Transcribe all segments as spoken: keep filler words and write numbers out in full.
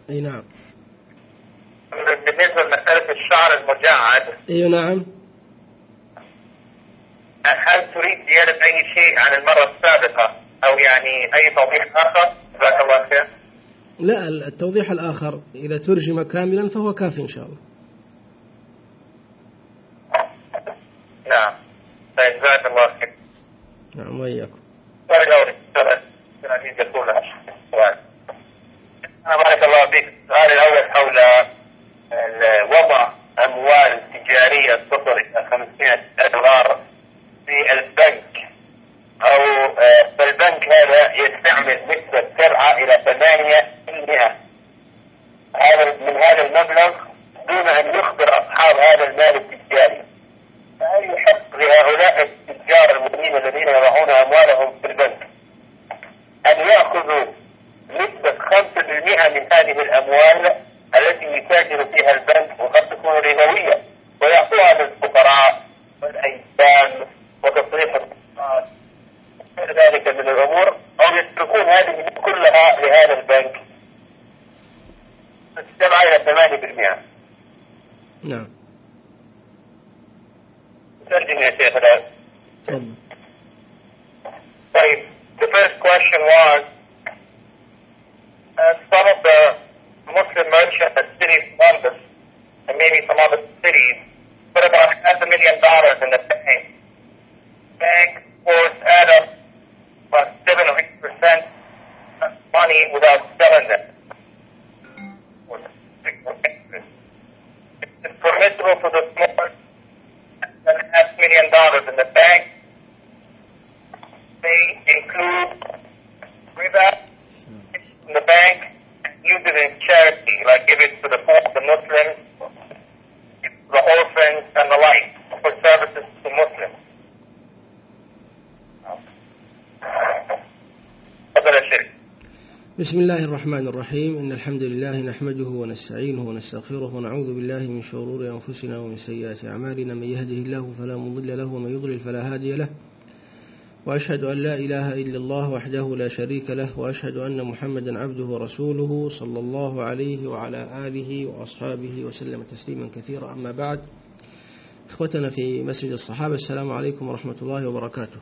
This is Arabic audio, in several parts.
أي نعم. بالنسبة لمسألة الشعر المجعد. أي نعم. هل تريد زيادة أي شيء عن المرة السابقة أو يعني أي توضيح آخر؟ جزاك الله خير. لا، التوضيح الآخر إذا ترجم كاملا فهو كافي إن شاء الله. نعم. طيب جزاك الله خير. نعم وإياكم. بارك الله فيك. السؤال الأول حول وضع أموال تجارية تصل إلى خمسمائة دولار في البنك، أو فالبنك هذا يستعمل نسبة سرعة إلى ثمانية بالمئة هذا من هذا المبلغ دون أن يخبر أصحاب هذا المال التجاري، فهل يحق لهؤلاء التجار المؤمنين الذين يضعون أموالهم في البنك أن يأخذوا نسبة خمسة بالمئة من هذه الأموال التي يتاجر فيها البنك وقد تكون ربوية ويعطوها للفقراء والأيتام وتصريف الاقتصاد وغير ذلك من الأمور، أو يتركون هذه كلها لهذا البنك تجمع إلى ثمانية بالمئة؟ نعم. ترجم يا شيخ الآن. تفضل. طيب, the first question was uh, some of the Muslim merchants at the city of Columbus and maybe some other cities put about half a million dollars in the bank. Bank forced add up about seven or eight percent money without selling them. It's permissible for the small than half million dollars in the bank. They include riba in the bank and use it in charity, like give it to the poor, the Muslims, the orphans, and the like, for services to Muslims. بسم الله الرحمن الرحيم. إن الحمد لله نحمده ونستعينه ونستغفره ونعوذ بالله من شرور أنفسنا ومن سيئات أعمالنا. من يهده الله فلا مضل له ومن يضلل فلا هادي له، وأشهد أن لا إله إلا الله وحده لا شريك له، وأشهد أن محمدا عبده ورسوله صلى الله عليه وعلى آله وأصحابه وسلم تسليما كثيرا. أما بعد، إخوتنا في مسجد الصحابة، السلام عليكم ورحمة الله وبركاته.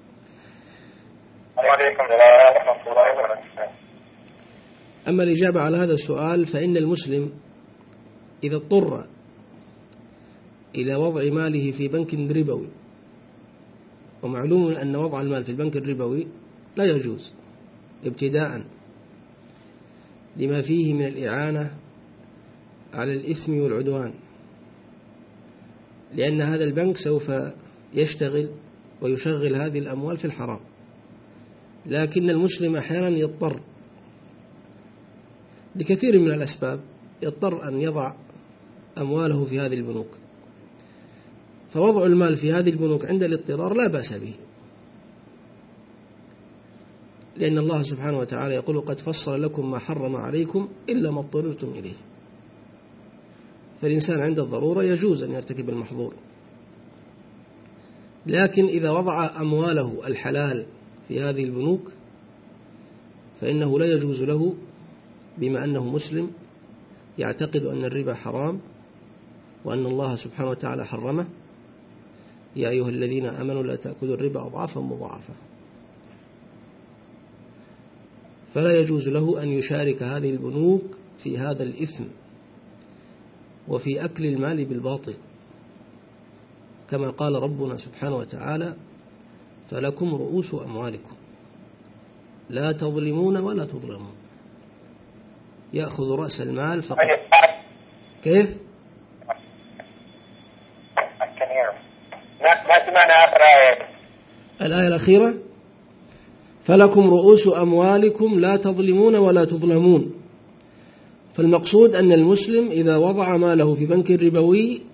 وعليكم السلام ورحمة الله وبركاته. أما الإجابة على هذا السؤال، فإن المسلم إذا اضطر إلى وضع ماله في بنك ربوي، ومعلوم أن وضع المال في البنك الربوي لا يجوز ابتداء لما فيه من الإعانة على الإثم والعدوان، لأن هذا البنك سوف يشتغل ويشغل هذه الأموال في الحرام. لكن المسلم أحيانا يضطر لكثير من الأسباب، يضطر أن يضع أمواله في هذه البنوك، فوضع المال في هذه البنوك عند الاضطرار لا بأس به، لأن الله سبحانه وتعالى يقول: قد فصل لكم ما حرم عليكم إلا ما اضطررتم إليه. فالإنسان عند الضرورة يجوز أن يرتكب المحظور، لكن إذا وضع أمواله الحلال في هذه البنوك فإنه لا يجوز له، بما أنه مسلم يعتقد أن الربا حرام وأن الله سبحانه وتعالى حرمه: يا أيها الذين آمنوا لا تأكلوا الربا أضعافا مضاعفة. فلا يجوز له أن يشارك هذه البنوك في هذا الإثم وفي أكل المال بالباطل، كما قال ربنا سبحانه وتعالى: فلكم رؤوس أموالكم لا تظلمون ولا تظلمون. يأخذ رأس المال فقط. كيف؟ ما سمعنا آخر آية. الآية الأخيرة: فلكم رؤوس أموالكم لا تظلمون ولا تظلمون. فالمقصود أن المسلم إذا وضع ماله في بنك ربوي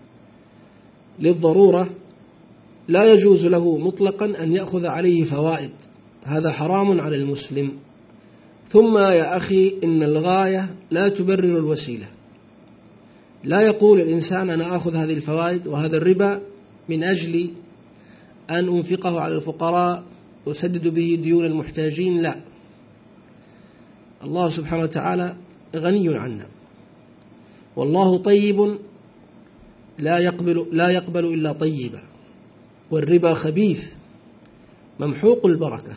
للضرورة لا يجوز له مطلقا أن يأخذ عليه فوائد، هذا حرام على المسلم. ثم يا أخي، إن الغاية لا تبرر الوسيلة. لا يقول الإنسان: أنا أخذ هذه الفوائد وهذا الربا من أجل أن أنفقه على الفقراء وأسدد به ديون المحتاجين. لا، الله سبحانه وتعالى غني عنا، والله طيب لا يقبل, لا يقبل إلا طيبا، والربا خبيث ممحوق البركة،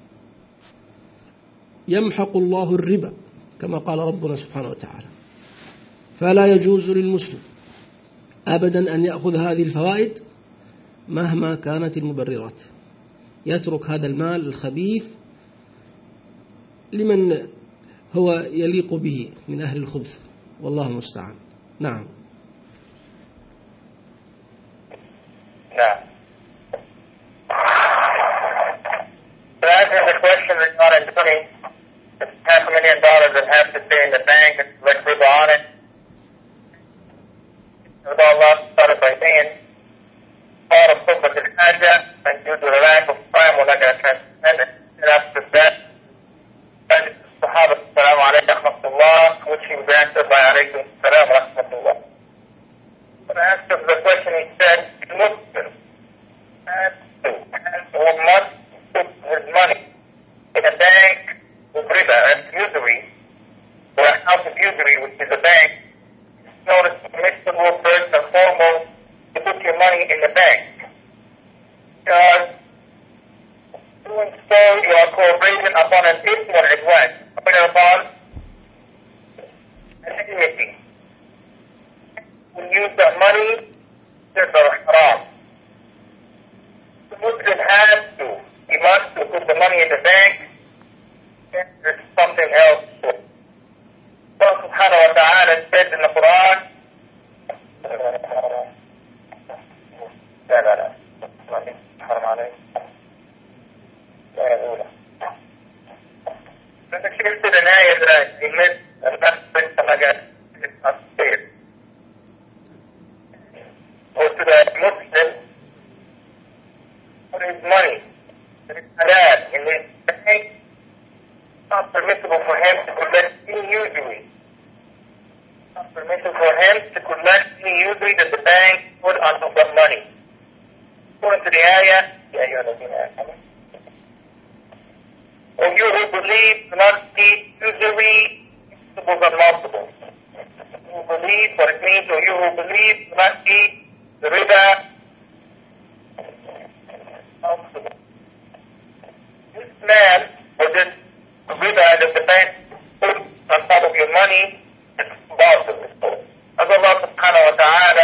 يمحق الله الربا كما قال ربنا سبحانه وتعالى. فلا يجوز للمسلم أبدا أن يأخذ هذه الفوائد مهما كانت المبررات، يترك هذا المال الخبيث لمن هو يليق به من أهل الخبث، والله المستعان. نعم. نعم. So answering the question regarding putting half a million dollars that have to stay in the bank and let riba on it, Allah started by saying, part of Khutbah al-Hajjah, and due to the lack of time, we're not going to transcend it. And after that, Sahaba Assalamu alaikum wa rahmatullah, which he was answered by alaikum salam wa rahmatullah. But after the question, he said, Muslim has to, has or must put his money in a bank with riba, that's usury, or a house of usury, which is a bank. It's known as permissible first and foremost to put your money in the bank. Because doing so, you are cooperating upon an ism or adwan, upon an enmity. When you use that money, it's haram. The Muslim has to, he must to put the money in the bank, and there's something else. Allah subhanahu wa ta'ala said in the Quran, لا لا لا حرام عليك لا يقوله. فشفت الآية ذلك يمد النفس بالسمجات التصير وتبقى Muslim for his money, for his halal in his bank. It's not permissible for him to collect any usury. It's not permissible for him to collect any usury that the bank put on the money. According to the ayah, yeah, you're looking at it. Or you who believe do not see usury, principles are multiple. You who believe, what it means, or you who believe do not see the riba, multiple. This man, or this riba that the bank put on top of your money, is multiple. As Allah subhanahu wa ta'ala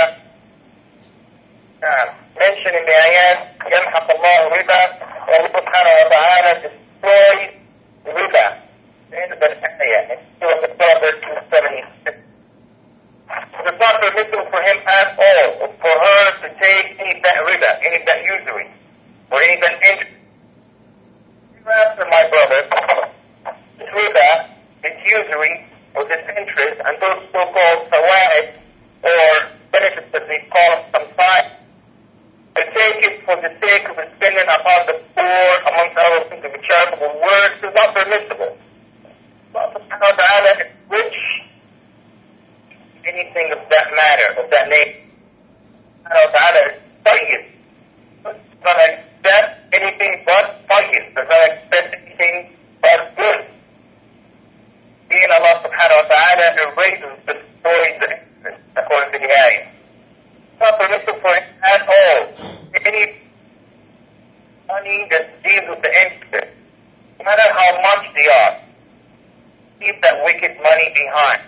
mentioned in the ayat, يَمْحَقَ اللَّهُ رِبَا, Allah subhanahu wa ta'ala destroys riba. The end of that ayah, in Surah Al-Baqarah, two seventy-six. It's not permissible for him at all, or for her to take any that riba, any that usury, or any that interest. After my brother, this riba, this usury, or this interest, and those so-called sawa'id, or benefits that we call sometimes, to take it for the sake of spending upon the poor, amongst other things, of charitable works, is not permissible. Allah subhanahu wa ta'ala is rich, anything of that matter, of that nature. Allah subhanahu wa ta'ala is tayyib. Does not accept anything but tayyib. Does not accept anything but good. Being Allah subhanahu wa ta'ala erases, destroys the interest, according to the ayah. It's not permissible for him at all. Any money that deals with the interest, no matter how much they are, keep that wicked money behind.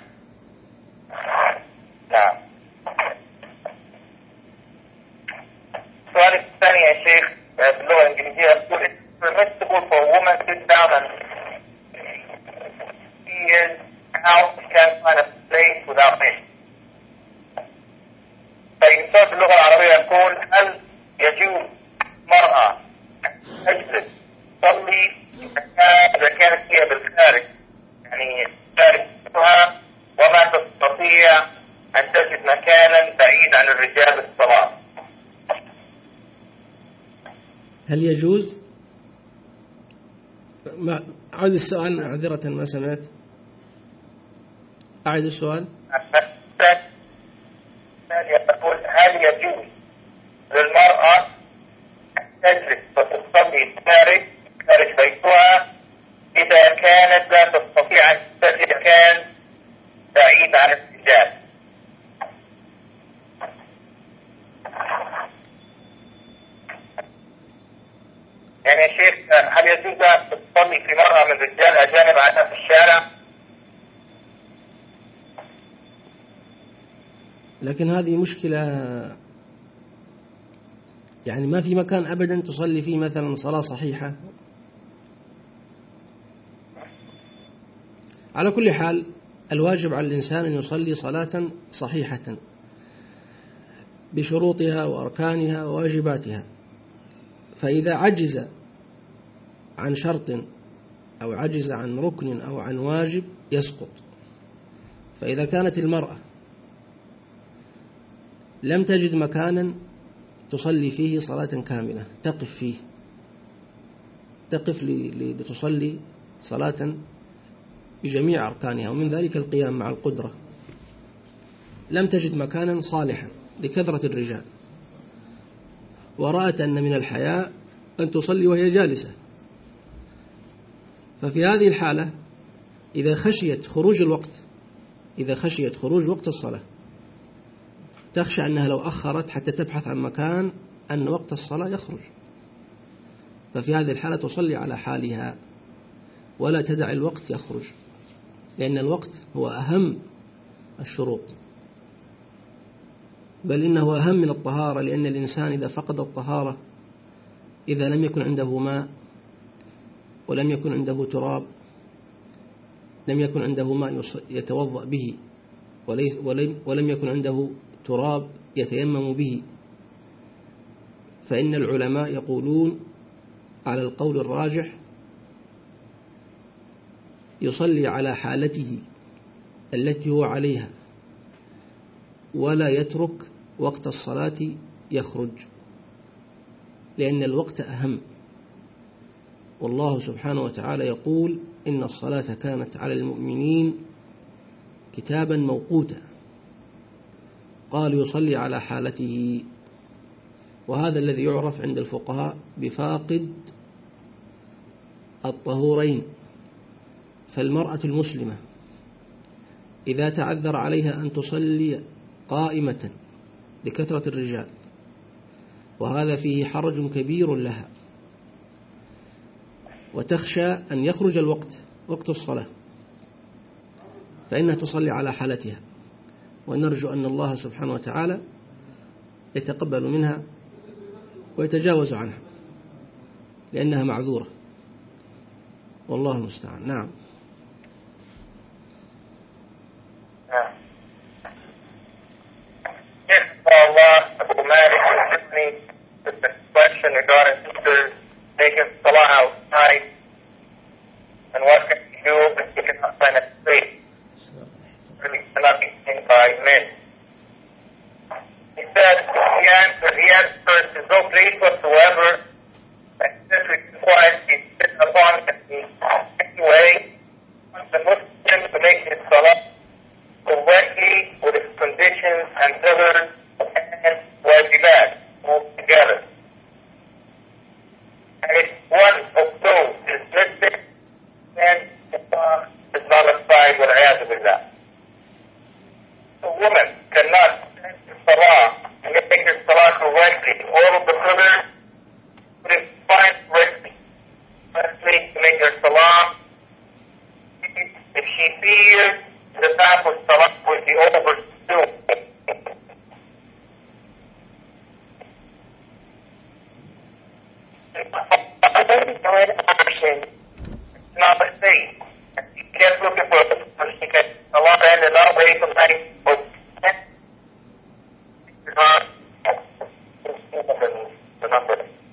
Now, السؤال الثاني يا شيخ باللغة الإنجليزية يقول it's permissible for a woman to sit down and she is out, she can't find a place without me. فالإنسان باللغة العربية يقول هل يجوز مرأة تجلس تصلي إذا كانت هي بالخارج، يعني خارجها وما تستطيع أن تجد مكانا بعيد عن الرجال الصلاة؟ هل يجوز؟ ما أعد السؤال عذرة ما سمعت. أعد السؤال. يقول هل يجوز للمرأة تجلس وتصلي خارج خارج بيتها إذا كانت لا تستطيع أن تجد مكان الحديث عن السجاد. يعني يا شيخ هل يجوز أن تصلي في مرأة من رجال أجانب على في الشارع؟ لكن هذه مشكلة، يعني ما في مكان أبدا تصلي فيه مثلا صلاة صحيحة. على كل حال الواجب على الإنسان أن يصلي صلاة صحيحة بشروطها وأركانها وواجباتها، فإذا عجز عن شرط أو عجز عن ركن أو عن واجب يسقط. فإذا كانت المرأة لم تجد مكانا تصلي فيه صلاة كاملة تقف فيه، تقف لتصلي صلاة بجميع أركانها ومن ذلك القيام مع القدرة، لم تجد مكانا صالحا لكثرة الرجال، ورأت أن من الحياء أن تصلي وهي جالسة، ففي هذه الحالة إذا خشيت خروج الوقت إذا خشيت خروج وقت الصلاة تخشى أنها لو أخرت حتى تبحث عن مكان أن وقت الصلاة يخرج، ففي هذه الحالة تصلي على حالها ولا تدع الوقت يخرج، لأن الوقت هو أهم الشروط، بل إنه أهم من الطهارة، لأن الإنسان إذا فقد الطهارة، إذا لم يكن عنده ماء ولم يكن عنده تراب، لم يكن عنده ماء يتوضأ به ولم يكن عنده تراب يتيمم به، فإن العلماء يقولون على القول الراجح يصلي على حالته التي هو عليها ولا يترك وقت الصلاة يخرج، لأن الوقت أهم. والله سبحانه وتعالى يقول إن الصلاة كانت على المؤمنين كتابا موقوتا، قال يصلي على حالته، وهذا الذي يعرف عند الفقهاء بفاقد الطهورين. فالمرأة المسلمة إذا تعذر عليها أن تصلي قائمة لكثرة الرجال وهذا فيه حرج كبير لها، وتخشى أن يخرج الوقت وقت الصلاة، فإنها تصلي على حالتها، ونرجو أن الله سبحانه وتعالى يتقبل منها ويتجاوز عنها لأنها معذورة، والله المستعان. نعم. The question regarding sisters taking salah outside and what can you do if you cannot find a space? Really cannot be seen by men. He said he answered, he answered, there's no place whatsoever that this requires to sit upon me. Anyway, the Muslim to make his salah correctly with its conditions and pillars and wajibat together. And if one of those is missing, then is nullified wal-'iyadhu billah. A woman cannot make salah and make her salah correctly. All of the pillars put in fine correctly. Firstly, to make her salah. If she fears the time of salah will be over soon, action. It's not a state. You kept looking for it. She kept a lot of ended up away from night. The number.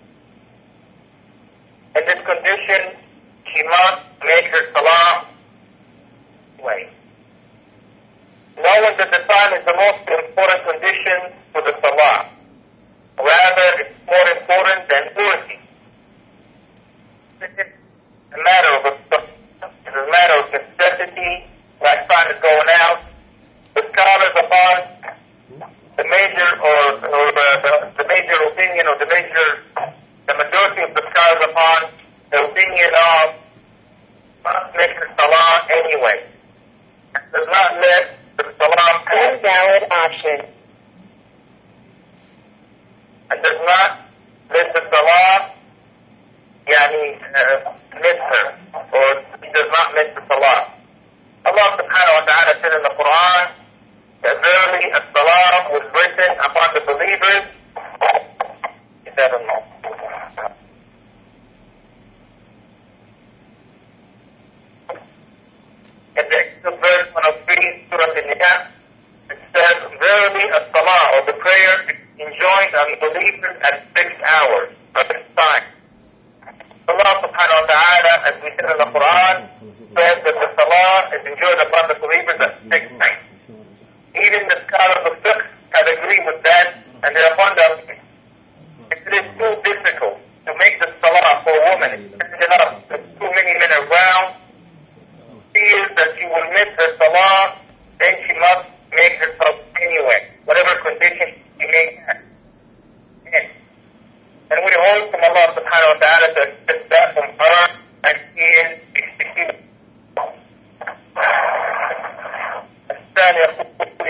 In this condition, she must make her salah way. Knowing that the time is the most important condition for the salah. Rather, it's more important than purity. This is a matter of a, it's a matter of necessity, like time is going out. The scholars upon the major or, or the, the, the major opinion or the major, the majority of the scholars upon the opinion of must make the salah anyway. And does not let the الصلاة invalid option and does not miss the salah يعني uh, miss her or he does not miss the salah. Allah subhanahu wa ta'ala said in the Quran that verily a salah was written upon the believers. Is that a no? In the extra verse one oh three, Surah Al-Nisaa, it says, verily a salah or the prayer is enjoined on the believers at six hours of this time. Allah subhanahu wa ta'ala, as we said in the Quran, says that the salah is enjoined upon the believers at six times. Even the scholars of fiqh have agreed with that, and they're upon them. If it is too difficult to make the salah for a woman, it's enough, there's too many men around, fears that she will miss her salah, then she must make her salah anyway, whatever condition she may have. And we hold from Allah subhanahu wa ta'ala to accept that from her, and He is executed. الثاني يقول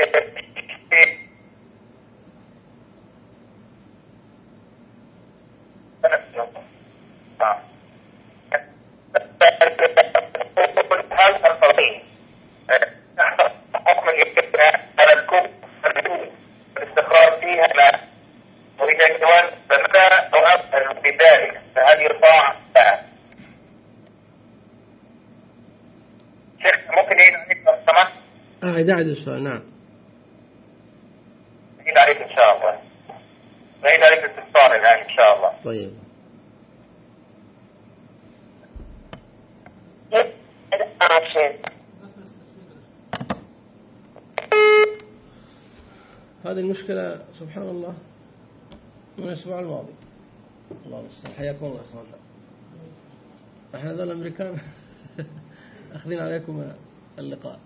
هل الفضيل حكم يكتبها على الكفر الاستقرار فيها لا أريد أن يكون فمتى أو أفعل بذلك فهل يطاع لها شيخ ممكن يعيد عليك لو سمحت؟ اه يعيد السؤال. نعم يعيد عليك إن شاء الله. يعيد عليك الاستفسار الآن إن شاء الله. طيب. هذه المشكلة سبحان الله من الأسبوع الماضي. الله المستعان. حياكم الله إخواننا. احنا ذول الأمريكان أخذين عليكم اللقاء.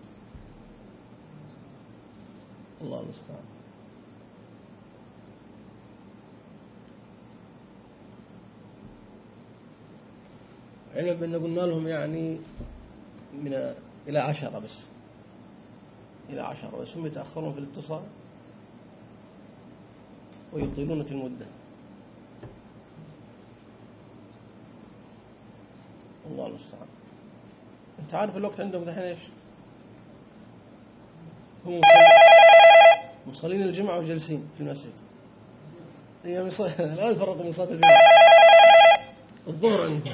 الله المستعان. علما بأن قلنا لهم يعني من إلى عشرة بس إلى عشرة بس هم يتأخرون في الاتصال ويطيلون في المدة. الله المستعان. أنت عارف الوقت عندهم دحين إيش؟ هم مصلين الجمعة وجالسين في المسجد. هي مص... الآن فرقوا من صلاة الجمعة. الظهر عندهم.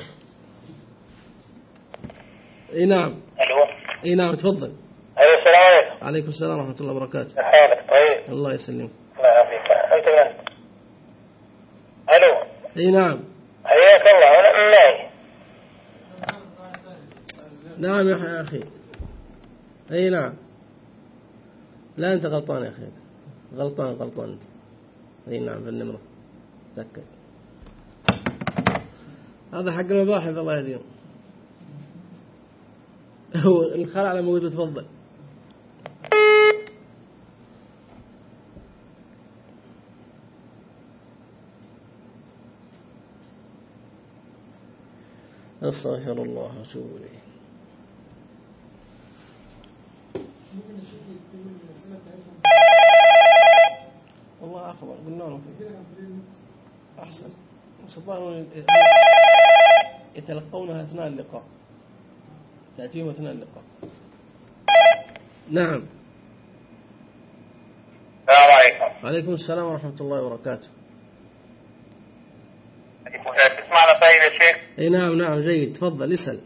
اي نعم. الو. اي نعم تفضل. ايوه السلام عليكم. عليكم السلام ورحمة الله وبركاته. حالك طيب. الله يسلمك. الله يعافيك. انت من؟ الو. اي نعم. حياك الله. انا من معي. نعم يا اخي. اي نعم. لا انت غلطان يا اخي. غلطان غلطان انت. اي نعم في النمرة. تأكد. هذا حق المباحث الله يهديهم. هو الخلع على موجود. تفضل. استغفر الله واتوب اليه. والله افضل قلنا لهم احسن. الظاهر يتلقونها اثناء اللقاء. تأتيهم أثناء اللقاء. نعم. السلام عليكم. عليكم السلام ورحمة الله وبركاته. تسمعنا طيب يا شيخ؟ اي نعم نعم جيد. تفضل اسأل.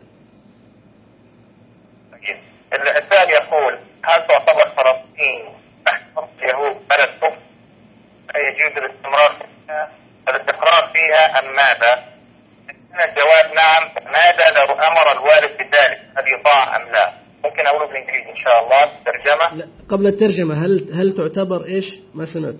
الثاني يقول هل تعتبر فلسطين تحت حكم اليهود بلد كفر يجوز الاستمرار فيها الاستقرار فيها أم ماذا؟ الجواب نعم. ماذا لو أمر الوالد بذلك هل يطاع أم لا؟ ممكن أقوله بالإنجليزي إن شاء الله ترجمة. لا قبل الترجمة هل هل تعتبر إيش؟ ما سمعت.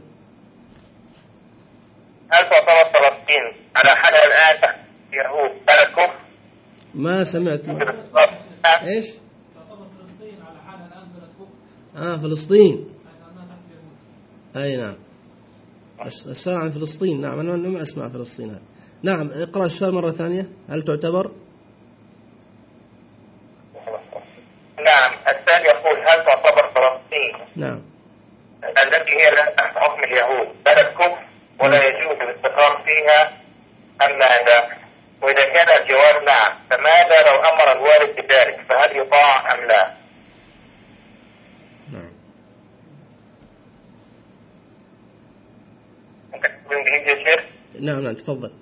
هل تعتبر فلسطين على حالها الآن تحت اليهود بلد كفر؟ ما سمعت. ما. إيش؟ تعتبر فلسطين على حالها الآن بلد كفر. آه فلسطين. أي نعم. السؤال عن فلسطين. نعم أنا ما أسمع فلسطين هذا. نعم اقرأ السؤال مرة ثانية. هل تعتبر؟ نعم الثاني يقول هل تعتبر فلسطين النصرانية نعم. التي هي لا تحت حكم اليهود بلد كفر ولا يجوز الاستقرار فيها أم ماذا؟ وإذا كان الجواب نعم فماذا لو أمر الوالد بذلك فهل يطاع أم لا؟ نعم. نعم نعم تفضل.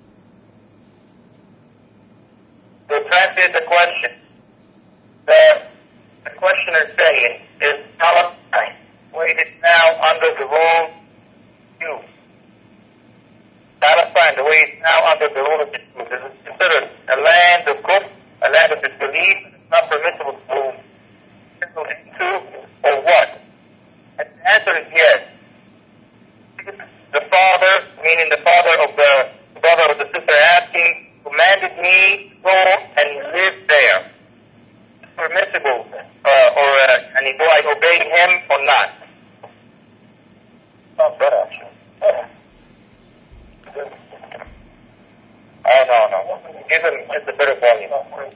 To translate the question, the, the questioner is saying, is Palestine, where it is now under the rule of Jews? Palestine, the way it's now under the rule of the Jews, is it considered a land of kufr, a land of disbelief, and it's not permissible to settle into, or what? And the answer is yes. The father, meaning the father of the brother of the sister asking, commanded me to go and live there. It's permissible, uh, or uh, and do I obey him or not? Not that actually. Oh no no. Give him just a bit of volume.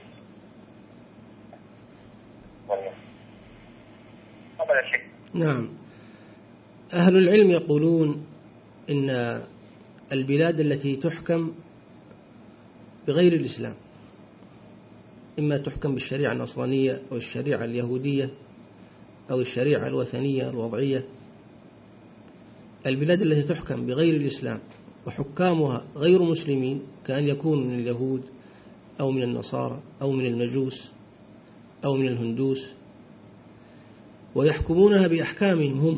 نعم. أهل العلم يقولون إن البلاد التي تحكم بغير الإسلام إما تحكم بالشريعة النصرانية أو الشريعة اليهودية أو الشريعة الوثنية الوضعية، البلاد التي تحكم بغير الإسلام وحكامها غير مسلمين كأن يكونوا من اليهود أو من النصارى أو من المجوس أو من الهندوس، ويحكمونها بأحكامهم هم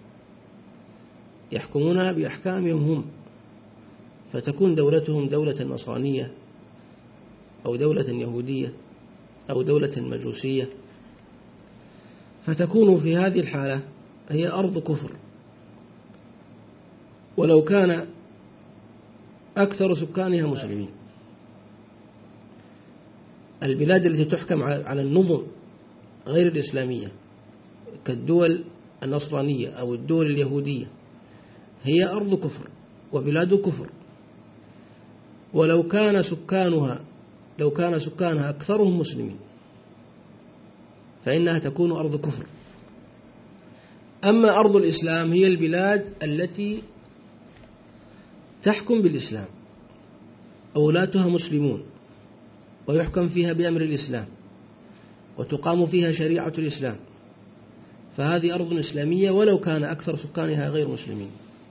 يحكمونها بأحكامهم هم فتكون دولتهم دولة نصرانية أو دولة يهودية أو دولة مجوسية، فتكون في هذه الحالة هي أرض كفر ولو كان أكثر سكانها مسلمين. البلاد التي تحكم على النظم غير الإسلامية كالدول النصرانية أو الدول اليهودية هي أرض كفر وبلاد كفر، ولو كان سكانها لو كان سكانها أكثرهم مسلمين فإنها تكون أرض كفر. أما أرض الإسلام هي البلاد التي تحكم بالإسلام أولاتها مسلمون ويحكم فيها بأمر الإسلام وتقام فيها شريعة الإسلام، فهذه أرض إسلامية ولو كان أكثر سكانها غير مسلمين.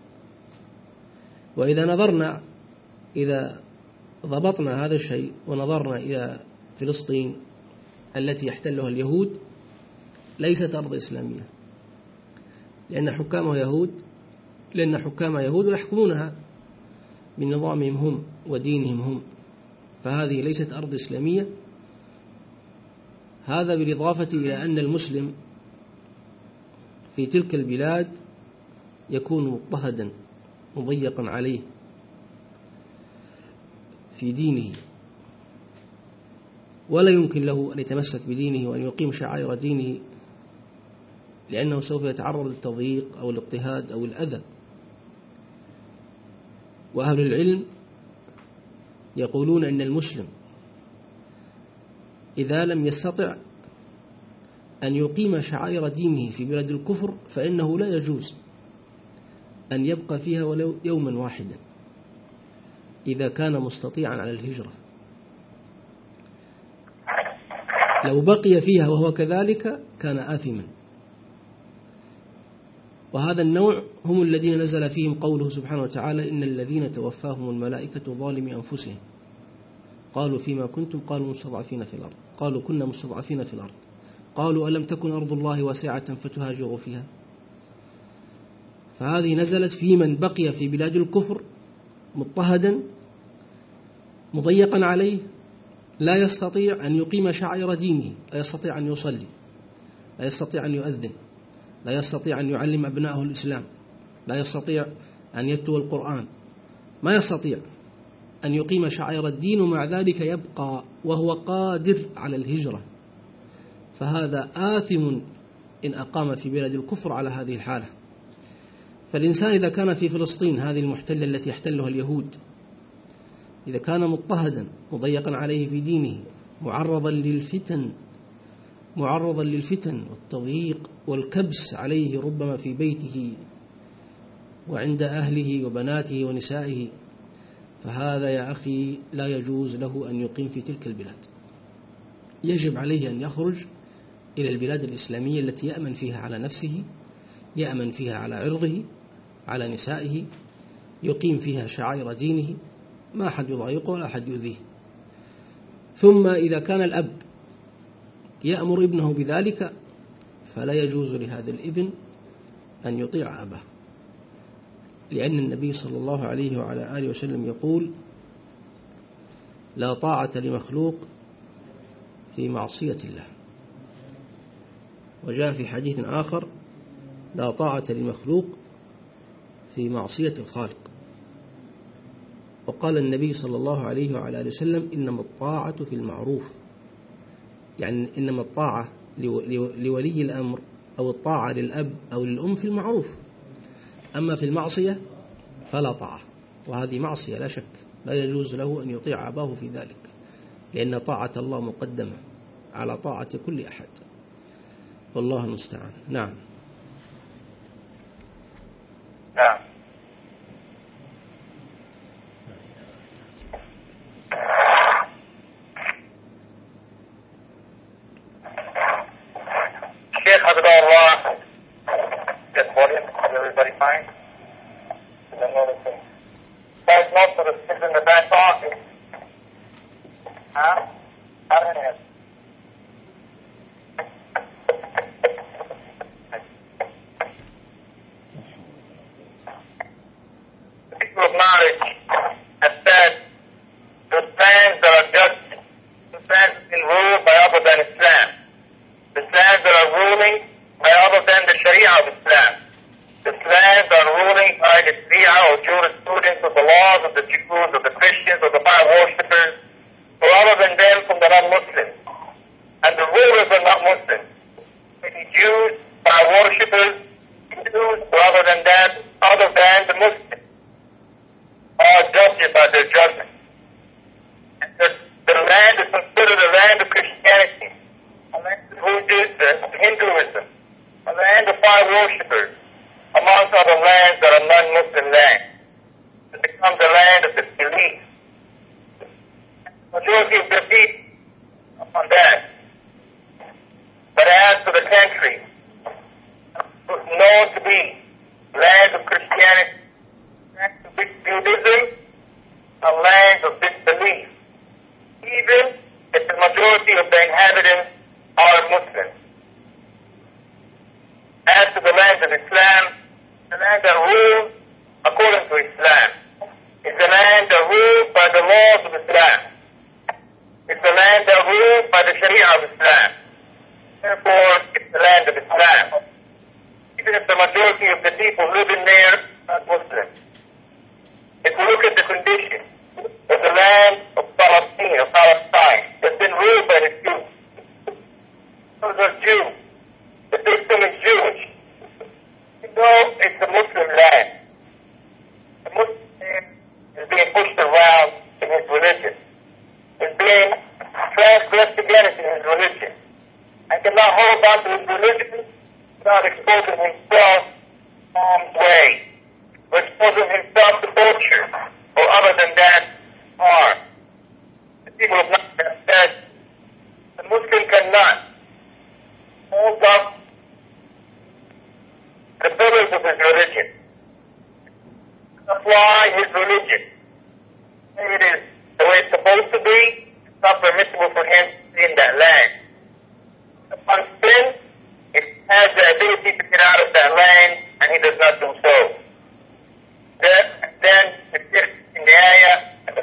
وإذا نظرنا إذا ضبطنا هذا الشيء ونظرنا إلى فلسطين التي يحتلها اليهود ليست أرض إسلامية، لأن حكامها يهود لأن حكامها يهود ويحكمونها بنظامهم هم ودينهم هم، فهذه ليست أرض إسلامية. هذا بالإضافة إلى أن المسلم في تلك البلاد يكون مضطهدا مضيقا عليه في دينه، ولا يمكن له أن يتمسك بدينه وأن يقيم شعائر دينه، لأنه سوف يتعرض للتضييق أو الاضطهاد أو الأذى. وأهل العلم يقولون أن المسلم إذا لم يستطع أن يقيم شعائر دينه في بلاد الكفر فإنه لا يجوز أن يبقى فيها ولو يوما واحدا إذا كان مستطيعا على الهجرة. لو بقي فيها وهو كذلك كان آثما. وهذا النوع هم الذين نزل فيهم قوله سبحانه وتعالى إن الذين توفاهم الملائكة ظالمي أنفسهم قالوا فيما كنتم قالوا مستضعفين في الأرض قالوا كنا مستضعفين في الأرض قالوا ألم تكن أرض الله واسعة فتهاجروا فيها. فهذه نزلت في من بقي في بلاد الكفر مضطهدا مضيقا عليه لا يستطيع أن يقيم شعائر دينه، لا يستطيع أن يصلي، لا يستطيع أن يؤذن، لا يستطيع أن يعلم أبنائه الإسلام، لا يستطيع أن يتلو القرآن، ما يستطيع أن يقيم شعائر الدين، ومع ذلك يبقى وهو قادر على الهجرة، فهذا آثم إن أقام في بلاد الكفر على هذه الحالة. فالإنسان إذا كان في فلسطين هذه المحتلة التي يحتلها اليهود، إذا كان مضطهدا مضيقا عليه في دينه معرضا للفتن معرضا للفتن والتضييق والكبس عليه ربما في بيته وعند أهله وبناته ونسائه، فهذا يا أخي لا يجوز له أن يقيم في تلك البلاد. يجب عليه أن يخرج إلى البلاد الإسلامية التي يأمن فيها على نفسه، يأمن فيها على عرضه، على نسائه، يقيم فيها شعائر دينه، ما أحد يضايقه ولا أحد يؤذيه. ثم إذا كان الأب يأمر ابنه بذلك فلا يجوز لهذا الابن أن يطيع أباه، لأن النبي صلى الله عليه وعلى آله وسلم يقول: لا طاعة لمخلوق في معصية الله. وجاء في حديث آخر: لا طاعة لمخلوق في معصية الخالق. وقال النبي صلى الله عليه وعلى آله وسلم: إنما الطاعة في المعروف، يعني إنما الطاعة لولي الأمر أو الطاعة للأب أو للأم في المعروف، أما في المعصية فلا طاعة، وهذه معصية لا شك، لا يجوز له أن يطيع أباه في ذلك، لأن طاعة الله مقدمة على طاعة كل أحد، والله المستعان. نعم. نعم. Sheikh Abdullah, good morning. Is everybody fine? Guys, most of the kids in the back office. Huh? I don't know. People of knowledge have said the plans that are just the plans in rule by other than Islam. The plans that are ruling by other than the Sharia of Islam. The plans are ruling by the Sharia or jurisprudence of the laws of the Jews, of the Christians, of the fire worshippers, or other than them from the non-Muslims. And the rulers are not Muslims. Maybe Jews, fire worshippers, Jews, or other than that, other than the Muslims, are judged by their judgment. And the, the land is considered a land of Christianity, a land of Hinduism, a land of fire worshippers, amongst other lands that are non-Muslim lands. It becomes a land of disbelief. The majority of the people on that. But as for the country, known to be land of Christianity, land of Judaism, a land of disbelief, even if the majority of the inhabitants are Muslims. As to the land of Islam, the land that rules according to Islam. It's the land that rules by the laws of Islam. It's the land that rules by the Sharia of Islam. Therefore, it's the land of Islam. Even if the majority of the people living there are Muslims. If we look at the condition of the land of Palestine, of Palestine, that's been ruled by the Jews. Those are Jews. The system is Jewish. You know, it's a Muslim land. The Muslim man is being pushed around in his religion. Is being transgressed against in his religion. And cannot hold on to his religion without exposing himself harm's way, or exposing himself to torture, or other than that, harm. The people have not said the Muslim cannot hold up the pillars of his religion, apply his religion. It is the way it's supposed to be. It's not permissible for him to be in that land. Upon sin, he has the ability to get out of that land, and he does not do so. Then, then in the ayah,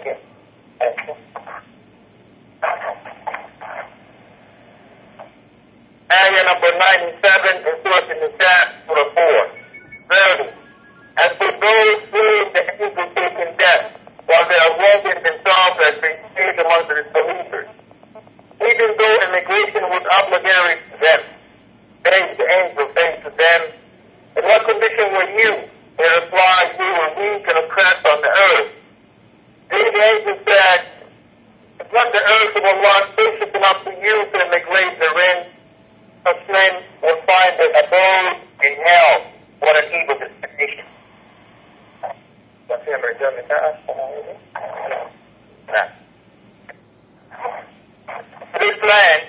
ayah number ninety-seven in Surah An-Nisa, Surah four. Verily, as for those who the angels will take in death, while they are wounded themselves as they stayed among the disbelievers, even though immigration was obligatory to them, they, the angels, say to them, in what condition were you? They replied, we were weak and oppressed on the earth. Then the angel said, it's not the earth of Allah sufficient enough for you to immigrate therein, those in hell. What an evil destination. This land,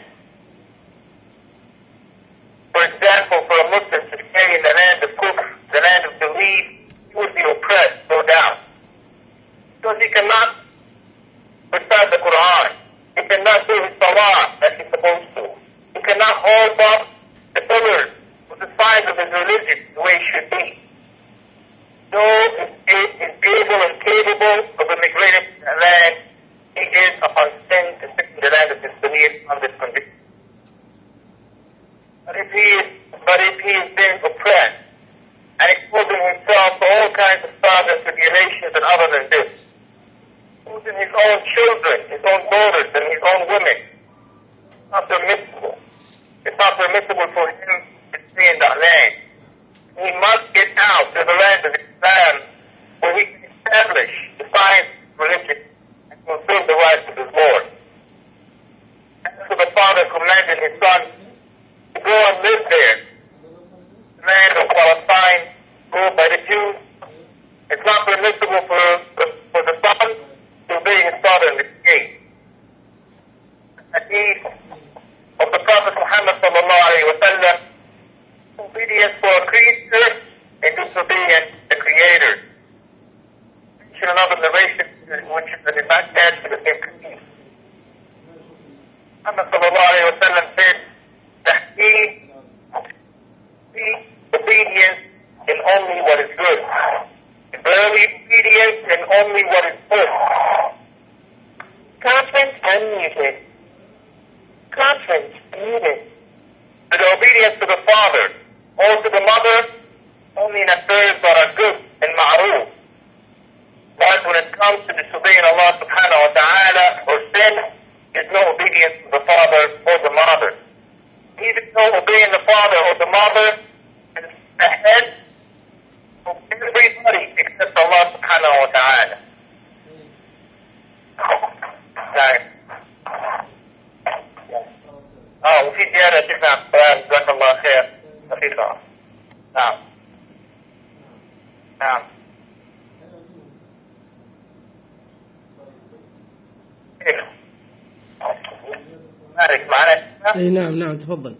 for example, for a Muslim to stay in the land of kufr, the land of belief, he would be oppressed, no doubt. Because he cannot recite the Quran. He cannot do his salah as he's supposed to. He cannot hold up the pillars with the signs of his religion the way it should be. So is able and capable of immigrating to the land, he is upon sin to sit in the land of disbelief on this condition. But if he is, but if he is being oppressed and exposing himself to all kinds of trials and tribulations and other than this, losing his own children, his own daughters, and his own women, it's not permissible. It's not permissible for him to stay in that land. He must get out to the land of Islam where he can establish the science of religion and fulfill the rights of his Lord. And so the father commanded his son to go and live there. The land of Palestine, ruled by the Jews. It's not permissible for, for the son to obey his father in this case. The hadith of the Prophet Muhammad sallallahu alayhi wa sallam, obedience for a creature and disobedience to the Creator. Mention another narration which is in fact attached to the same hadith. Muhammad sallallahu alayhi wa sallam said that he seeks obedience in only what is good. Verily obedience in only what is good. Conference unmuted. Conference muted. To the obedience to the father, or to the mother, only in affairs that are good and ma'roof. But when it comes to disobeying Allah subhanahu wa ta'ala or sin, there's no obedience to the father or the mother. Even though obeying the father or the mother is ahead of everybody except Allah subhanahu wa ta'ala. Right. اه وفي زيادة شيخنا عبد جزاك الله خير دقيقة. نعم نعم مالك معنا؟ اي نعم نعم تفضل.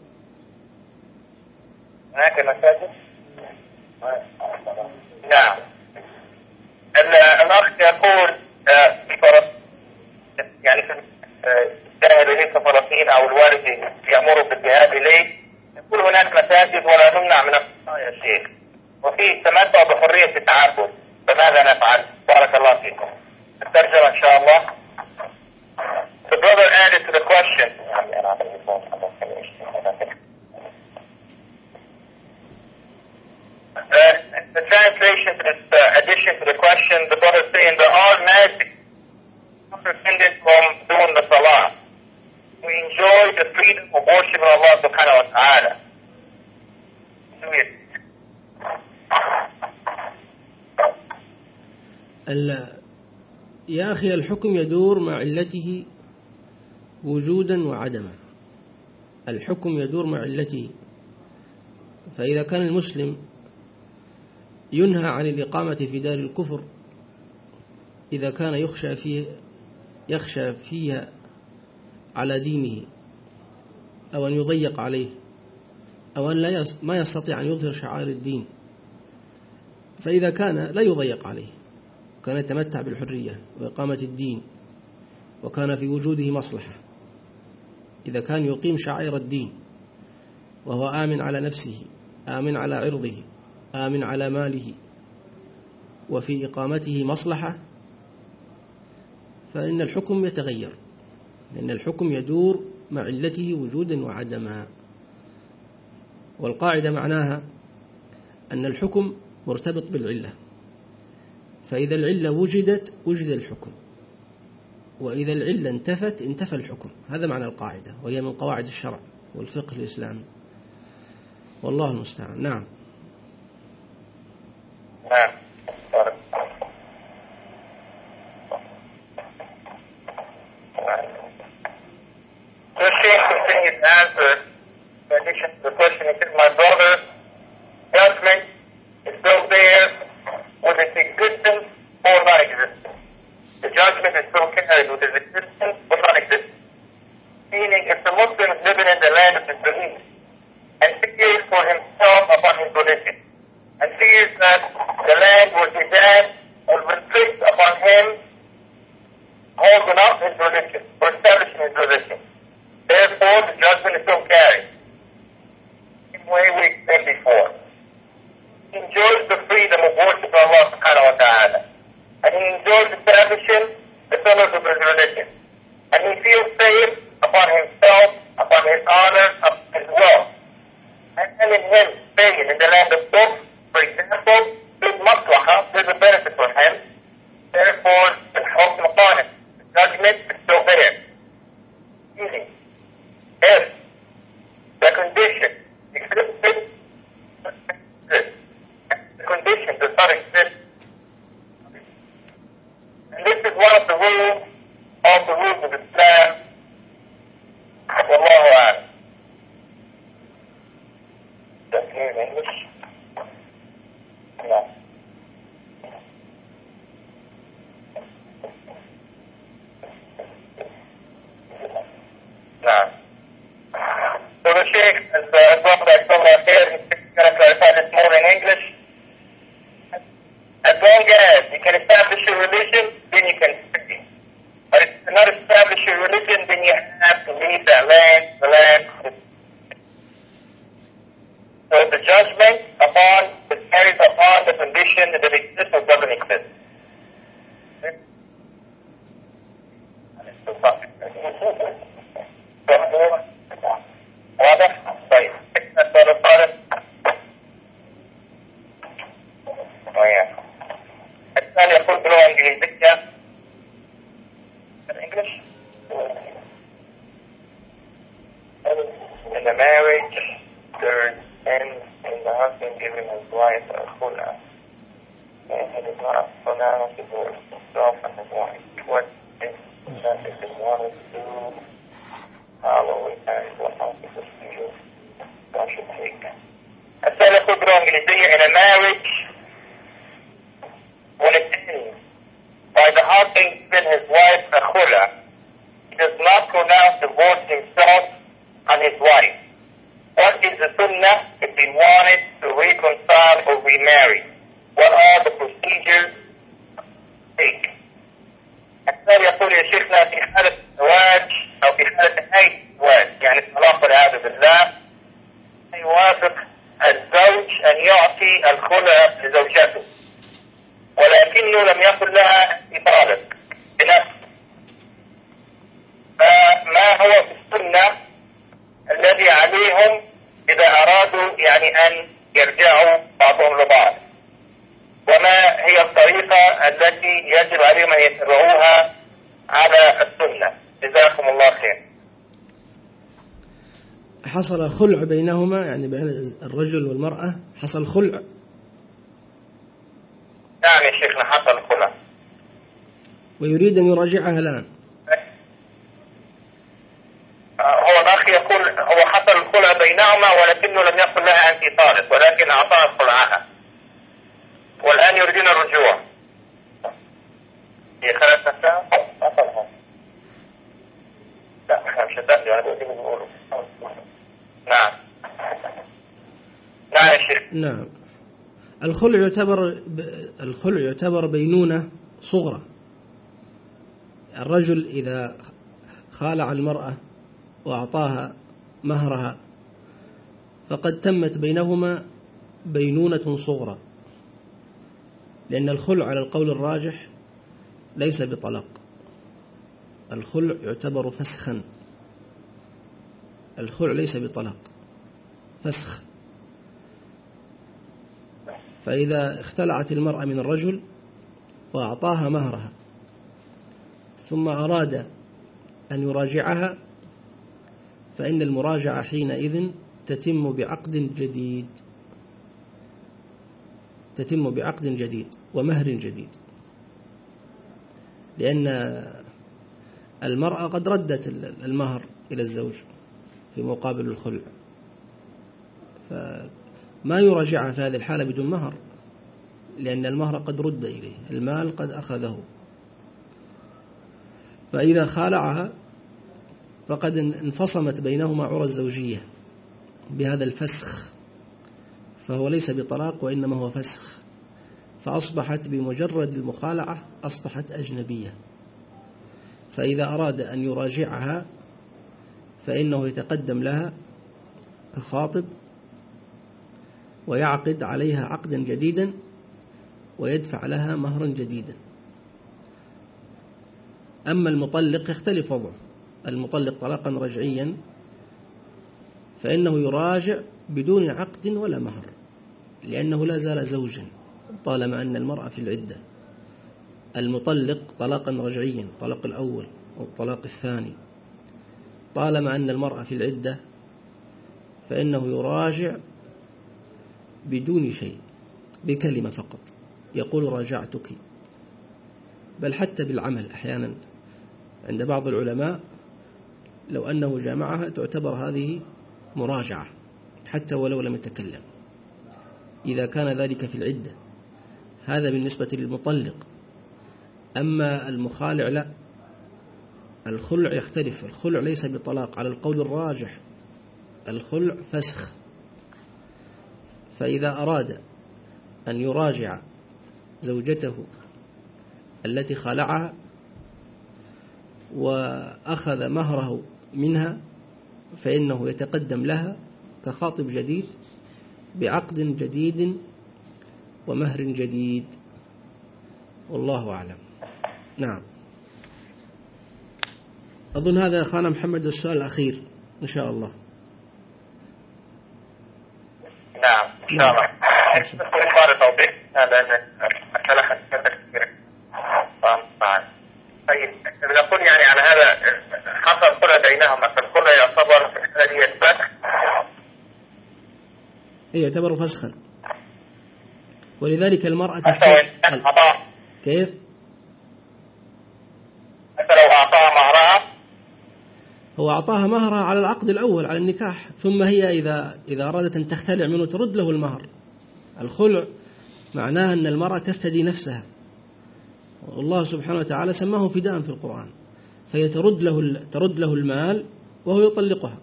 هناك مساجد؟ نعم. الأخ يقول في فلسطين يعني في الذهاب إليه كفلسطين أو الوالد يأمر بالذهاب إليه، يقول هناك مساجد ولا نمنع من الصلاة يا شيخ، وفي تمتع بحرية التعبد، فماذا نفعل؟ بارك الله فيكم. الترجمة إن شاء الله. The brother added to the question. Uh, the translation to this uh, addition to the question, the brother is saying there are marriages prevented from doing the salah. We enjoy the freedom of worship of Allah subhanahu wa ta'ala. Do it. يا أخي الحكم يدور مع علته وجودا وعدما. الحكم يدور مع علته، فإذا كان المسلم ينهى عن الإقامة في دار الكفر إذا كان يخشى فيه يخشى فيها على دينه أو أن يضيق عليه أو أن لا ما يستطيع أن يظهر شعائر الدين، فإذا كان لا يضيق عليه وكان يتمتع بالحرية وإقامة الدين وكان في وجوده مصلحة، إذا كان يقيم شعائر الدين وهو آمن على نفسه آمن على عرضه آمن على ماله وفي إقامته مصلحة، فإن الحكم يتغير، لأن الحكم يدور مع علته وجودا وعدما. والقاعدة معناها أن الحكم مرتبط بالعلة، فإذا العلة وجدت وجد الحكم، وإذا العلة انتفت انتفى الحكم. هذا معنى القاعدة، وهي من قواعد الشرع والفقه الإسلامي، والله المستعان. نعم. نعم. The Sheikh continued to answer in addition to the question. He said, my brother for himself upon his volition, and fears that the land will be dead or will inflict upon him holding up his religion or establishing his religion. Therefore, the judgment is still carried. In the way we explained before. He enjoys the freedom of worship of Allah subhanahu wa ta'ala. And he enjoys establishing the pillars of his religion. And he feels safe upon himself, upon his honor, upon his wealth. And in him staying in the land of Kufr, for example, there's maslaha, there's a benefit for him. Therefore, the hukm upon him, the judgment is still there. Easy. If the condition existed, the condition does not exist. And this is one of the rules, of the rules of Islam. Wallahu a'lam. That's here in English? No. No. So the Sheikh, as uh, as well as I told you here, he's going to clarify this more in English. As long as you can establish your religion, then you can study. But if you cannot establish your religion, then you have to leave that land, the land. So the judgment upon, is carried upon the condition that it exists or doesn't exist. واضح؟ طيب. السؤال الثالث. الثاني يقول بلغة إنجليزية. English? In the marriage, there is end in the husband giving his wife a khula, and he does not pronounce divorce himself and his wife. What is that if he wanted to follow it and what else is this procedure one should take? الثاني يقول بلغة إنجليزية. In a marriage, when it ends by the husband giving his wife a khula, he does not pronounce divorce himself and his wife. What is the sunnah if he wanted to reconcile or remarry? What are the procedures to take? الثاني يقول يا شيخنا في حالة الزواج أو في حالة نهاية الزواج يعني الطلاق والعياذ بالله يوافق الزوج أن يعطي الخلع لزوجته ولكنه لم يقل لها أنت طالق بنفسه. فما هو في السنة الذي عليهم إذا أرادوا يعني أن يرجعوا بعضهم لبعض؟ وما هي الطريقة التي يجب عليهم أن يتبعوها على السنة؟ جزاكم الله خير. حصل خلع بينهما يعني بين الرجل والمرأة، حصل خلع. نعم يا شيخنا حصل خلع. ويريد أن يراجعها الآن. هو الأخ يقول هو حصل الخلع بينهما ولكنه لم يقل لها أنت طالق ولكن أعطاها خلعها والآن يريدون الرجوع. هي خلت نفسها؟ أصلها. لا احنا مش هتأتي أنا بقول بنقوله. نعم. نعم يا شيخ. نعم. الخلع يعتبر الخلع يعتبر بينونة صغرى. الرجل إذا خالع المرأة وأعطاها مهرها فقد تمت بينهما بينونة صغرى، لأن الخلع على القول الراجح ليس بطلاق. الخلع يعتبر فسخا. الخلع ليس بطلاق، فسخ. فإذا اختلعت المرأة من الرجل وأعطاها مهرها ثم أراد أن يراجعها فإن المراجعة حينئذ تتم بعقد جديد تتم بعقد جديد ومهر جديد، لأن المرأة قد ردت المهر إلى الزوج في مقابل الخلع، فما يراجعها في هذه الحالة بدون مهر، لأن المهر قد رد إليه، المال قد أخذه. فإذا خالعها فقد انفصمت بينهما عرى الزوجية بهذا الفسخ فهو ليس بطلاق وإنما هو فسخ، فأصبحت بمجرد المخالعة أصبحت أجنبية. فإذا أراد أن يراجعها فإنه يتقدم لها كخاطب ويعقد عليها عقدا جديدا ويدفع لها مهرا جديدا. أما المطلق يختلف وضعه، المطلق طلاقا رجعيا فإنه يراجع بدون عقد ولا مهر، لأنه لا زال زوجا طالما أن المرأة في العدة. المطلق طلاقا رجعيا، الطلاق الأول أو الطلاق الثاني، طالما أن المرأة في العدة فإنه يراجع بدون شيء، بكلمة فقط يقول راجعتك. بل حتى بالعمل أحيانا عند بعض العلماء لو أنه جامعها تعتبر هذه مراجعة حتى ولو لم يتكلم، إذا كان ذلك في العدة. هذا بالنسبة للمطلق. أما المخالع لا، الخلع يختلف. الخلع ليس بطلاق على القول الراجح، الخلع فسخ. فإذا أراد أن يراجع زوجته التي خالعها وأخذ مهره منها فإنه يتقدم لها كخاطب جديد بعقد جديد ومهر جديد، والله أعلم. نعم، أظن هذا أخانا محمد السؤال الأخير إن شاء الله. نعم إن شاء الله. أشكر إخواني توضيح هذا المسألة حساسة كثيرة. طيب نقول يعني على هذا حصل خلع بينهم، مثلا الخلع يعتبر في الحالة دي فسخ؟ إيه يعتبر فسخا، ولذلك المرأة تستطيع كيف؟ حتى لو أعطاها مهرها، هو أعطاها مهرها على العقد الأول على النكاح، ثم هي إذا إذا أرادت أن تختلع منه ترد له المهر. الخلع معناه أن المرأة تفتدي نفسها، والله سبحانه وتعالى سماه فداء في القرآن، فهي ترد له ترد له المال وهو يطلقها،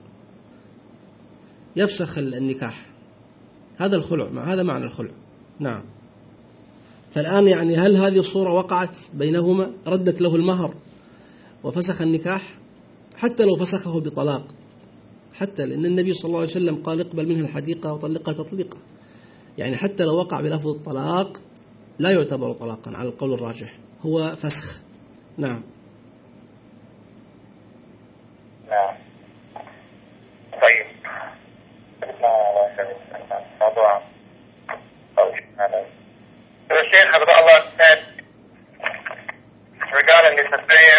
يفسخ النكاح. هذا الخلع، هذا معنى الخلع. نعم. فالآن يعني هل هذه الصورة وقعت بينهما؟ ردت له المهر وفسخ النكاح، حتى لو فسخه بطلاق، حتى لأن النبي صلى الله عليه وسلم قال اقبل منه الحديقة وطلقها تطليقا، يعني حتى لو وقع بلفظ الطلاق لا يعتبر طلاقا على القول الراجح، هو فسخ. نعم. نعم. طيب موضوع الشيخ حفظه الله said regarding this affair,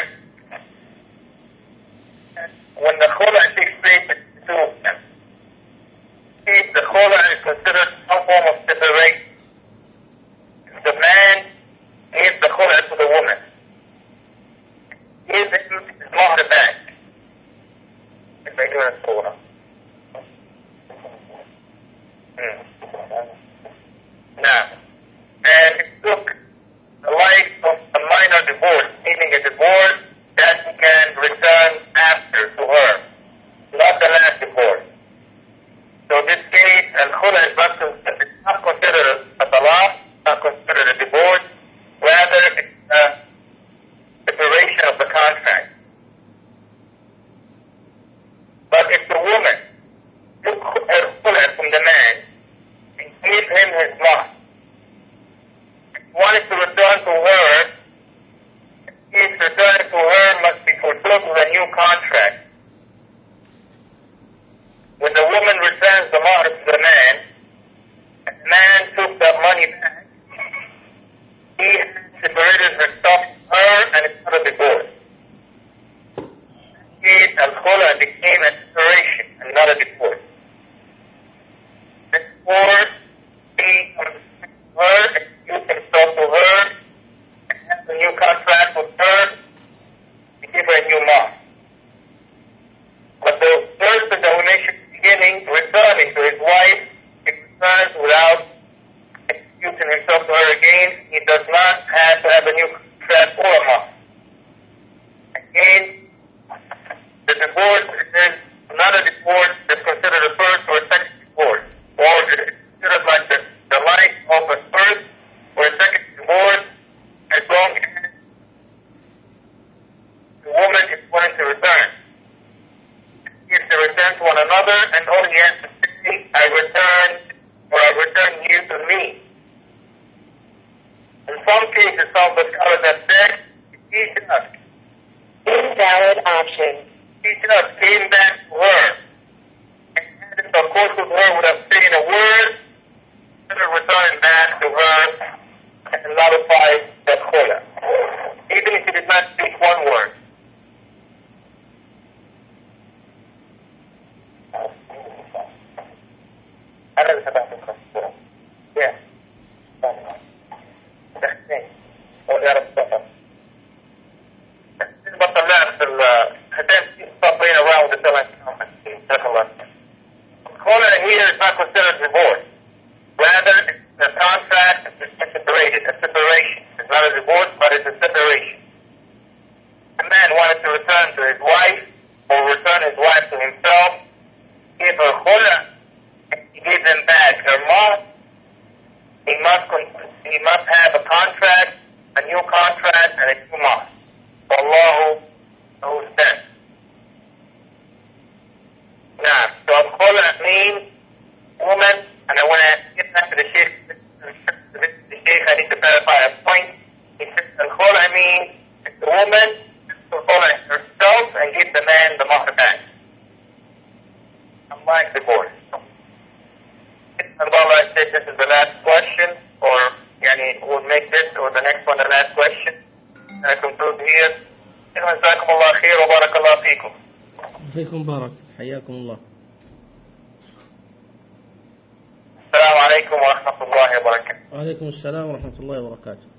when the khula takes place between two of them, if the khula is considered some form of separation, the man gives the khula to the woman, gives him his mahr back. If they do it khula. Now, and it took the life of a minor divorce, meaning a divorce that he can return after to her, not the last divorce. So this case, al-khula is not, it's not considered a talaq, not considered a divorce, rather it's a separation of the contract. But if the woman took al-khula from the man and gave him his mahr, wanted to return to her, his return to her must be fulfilled with a new contract. When the woman returns the mahr to the man, the man took the money back, he separated herself from her and it's not a divorce. It, al-khula became a separation and not a divorce. Therefore, he her, excuse himself to her, and has a new contract with her, to give her a new mahr. But the person that we mentioned at the beginning, returning to his wife, he returns without excusing himself to her again. He does not have to have a new contract or a mahr. Again, the divorce is not a divorce that's considered a first or a second divorce, or it is considered like from the scholar that said, Ishaq, Invalid option. Ishaq came back to her. And had it of course with her would have taken a word, instead of returning back to her and nullified that khula. Even if he did not speak one word. هذا اللي فتحت الخصوص. Yeah. تحسين. ولا رفضة. تحسين بطل لعب في الختام playing around with the telling That's a lot. Khula here is not considered divorce. Rather, it's a contract, it's separated, a separation. It's not a divorce, but it's a separation. A man wanted to return to his wife, or return his wife to himself, give her khula, and he gave them back her mom. He must, he must have a contract, a new contract, and a new mom. Wallahu knows best. Now, so khula means woman, and I want to get back to the sheikh. The sheikh, I need to clarify a point. He says, khula means the woman to khula herself and give the man the mahr back. Unlike divorce. Allah said this is the last question, or yani, we'll make this or the next one the last question. And I conclude here. جزاكم الله خير وبارك الله فيكم. فيكم بارك. حياكم الله. السلام عليكم ورحمة الله وبركاته. وعليكم السلام ورحمة الله وبركاته.